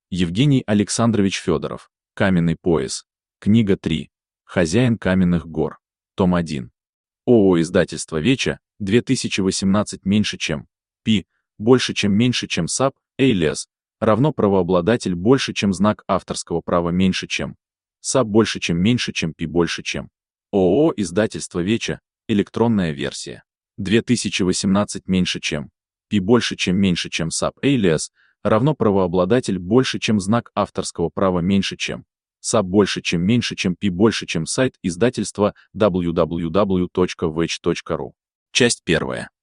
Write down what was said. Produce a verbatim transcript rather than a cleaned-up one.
Евгений Александрович Федоров. Каменный пояс. Книга три. Хозяин каменных гор. Том один. ООО «Издательство Веча», две тысячи восемнадцать меньше чем. Пи, больше чем меньше чем САП, Эйлес, равно правообладатель больше чем знак авторского права меньше чем. САП больше чем меньше чем Пи больше чем. ООО «Издательство Веча», электронная версия. две тысячи восемнадцать меньше чем. Пи больше чем меньше чем САП, Эйлес, равно правообладатель больше чем знак авторского права меньше чем. САП больше чем меньше чем Пи больше чем сайт издательства дабл ю дабл ю дабл ю точка вэч точка ру. Часть первая.